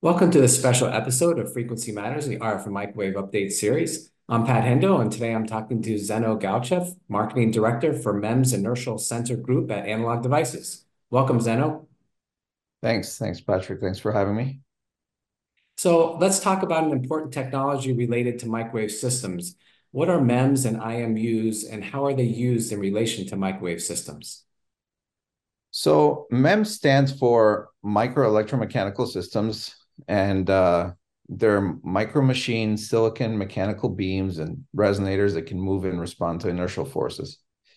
Welcome to this special episode of Frequency Matters, the RF and Microwave Update series. I'm Pat Hendo, and today I'm talking to Zeno Galchev, Marketing Director for MEMS Inertial Sensor Group at Analog Devices. Welcome, Zeno. Thanks, Patrick. Thanks for having me. So let's talk about an important technology related to microwave systems. What are MEMS and IMUs, and how are they used in relation to microwave systems? So MEMS stands for Micro Electromechanical Systems, and they're micro machines, silicon mechanical beams, and resonators that can move and respond to inertial forces.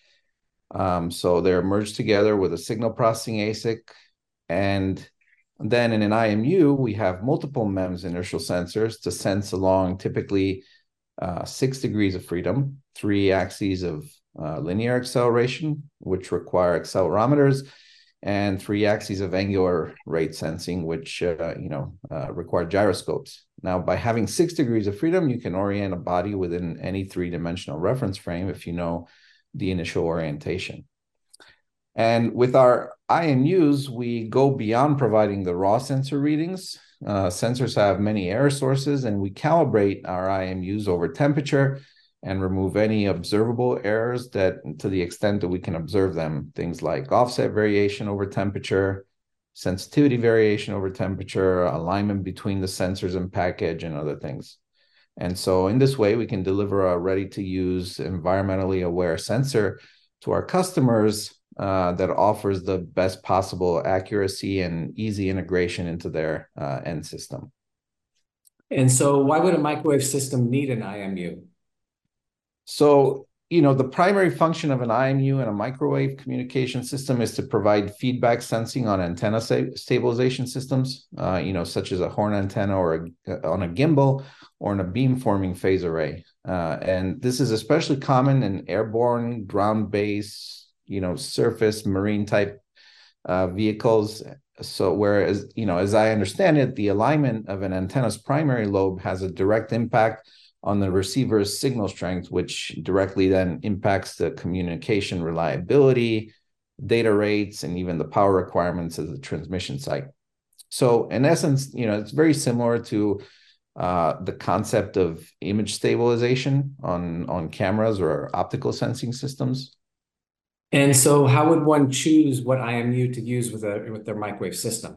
So they're merged together with a signal processing ASIC, and then in an IMU, we have multiple MEMS inertial sensors to sense along typically 6 degrees of freedom, 3 axes of linear acceleration, which require accelerometers, and 3 axes of angular rate sensing, which require gyroscopes. Now, by having 6 degrees of freedom, you can orient a body within any 3-dimensional reference frame if you know the initial orientation. And with our IMUs, we go beyond providing the raw sensor readings. Sensors have many error sources, and we calibrate our IMUs over temperature and remove any observable errors that, to the extent that we can observe them, things like offset variation over temperature, sensitivity variation over temperature, alignment between the sensors and package, and other things. And so in this way, we can deliver a ready-to-use, environmentally aware sensor to our customers that offers the best possible accuracy and easy integration into their end system. And so why would a microwave system need an IMU? So, the primary function of an IMU and a microwave communication system is to provide feedback sensing on antenna stabilization systems, such as a horn antenna or on a gimbal or in a beam-forming phase array. And this is especially common in airborne, ground-based, surface, marine-type vehicles. So whereas, as I understand it, the alignment of an antenna's primary lobe has a direct impact on the receiver's signal strength, which directly then impacts the communication reliability, data rates, and even the power requirements of the transmission site. So in essence, it's very similar to the concept of image stabilization on cameras or optical sensing systems. And so how would one choose what IMU to use with their microwave system?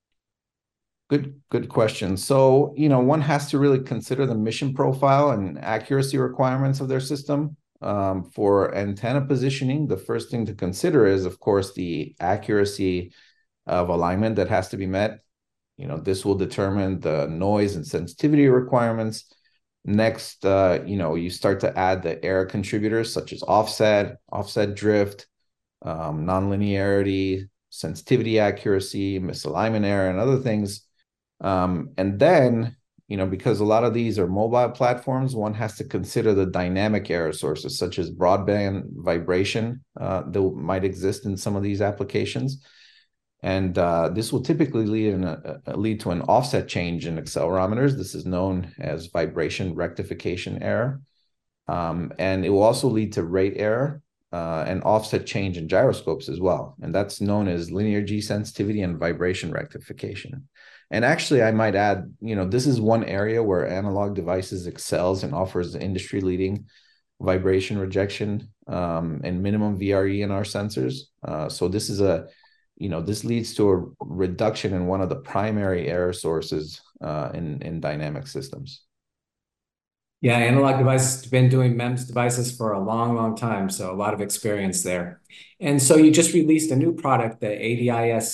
Good question. So, one has to really consider the mission profile and accuracy requirements of their system. For antenna positioning, the first thing to consider is, of course, the accuracy of alignment that has to be met. This will determine the noise and sensitivity requirements. Next, you start to add the error contributors such as offset drift, nonlinearity, sensitivity accuracy, misalignment error, and other things. And then, because a lot of these are mobile platforms, one has to consider the dynamic error sources, such as broadband vibration that might exist in some of these applications. And this will typically lead to an offset change in accelerometers. This is known as vibration rectification error. And it will also lead to rate error and offset change in gyroscopes as well. And that's known as linear G sensitivity and vibration rectification. And actually, I might add, this is one area where Analog Devices excels and offers industry-leading vibration rejection and minimum VRE in our sensors. So this is this leads to a reduction in one of the primary error sources in dynamic systems. Yeah, Analog Devices has been doing MEMS devices for a long, long time, so a lot of experience there. And so you just released a new product, the ADIS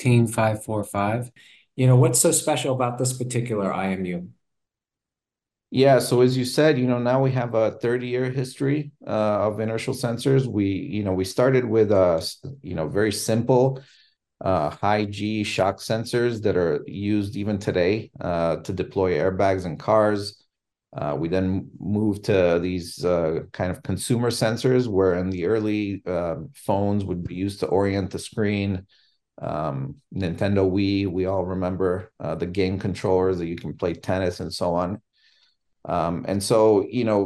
16545. What's so special about this particular IMU? Yeah, so as you said, now we have a 30-year history of inertial sensors. We started with very simple high G shock sensors that are used even today to deploy airbags in cars. We then moved to these kind of consumer sensors, where in the early phones would be used to orient the screen. Nintendo Wii, we all remember the game controllers that you can play tennis and so on. And so,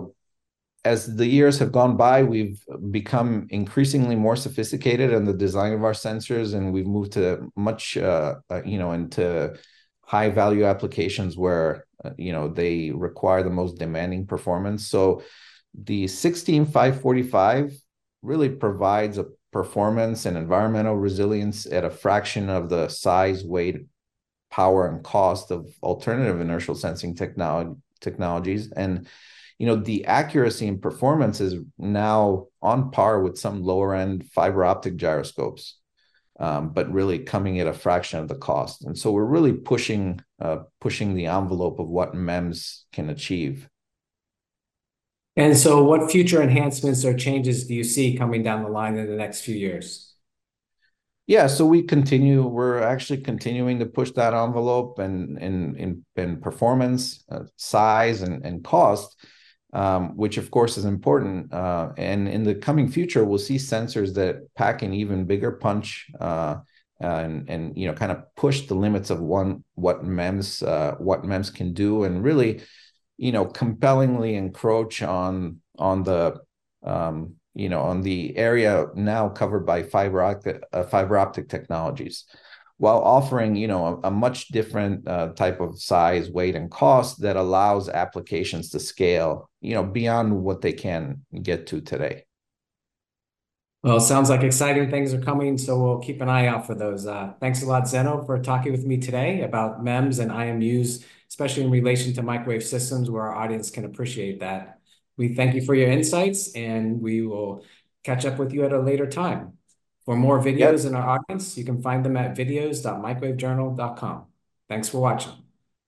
as the years have gone by, we've become increasingly more sophisticated in the design of our sensors, and we've moved to much, into high value applications where they require the most demanding performance. So the 16545 really provides a performance and environmental resilience at a fraction of the size, weight, power, and cost of alternative inertial sensing technologies. And the accuracy and performance is now on par with some lower end fiber optic gyroscopes, but really coming at a fraction of the cost. And so we're really pushing the envelope of what MEMS can achieve. And so what future enhancements or changes do you see coming down the line in the next few years? Yeah, so we're actually continuing to push that envelope and in performance, size, and cost, which of course is important. And in the coming future, we'll see sensors that pack an even bigger punch, and kind of push the limits of what MEMS can do, and really compellingly encroach on the on the area now covered by fiber optic technologies, while offering a much different type of size, weight, and cost that allows applications to scale beyond what they can get to today. Well, it sounds like exciting things are coming, so we'll keep an eye out for those. Thanks a lot, Zeno, for talking with me today about MEMS and IMUs, especially in relation to microwave systems, where our audience can appreciate that. We thank you for your insights, and we will catch up with you at a later time. For more videos Yep. in our audience, you can find them at videos.microwavejournal.com. Thanks for watching.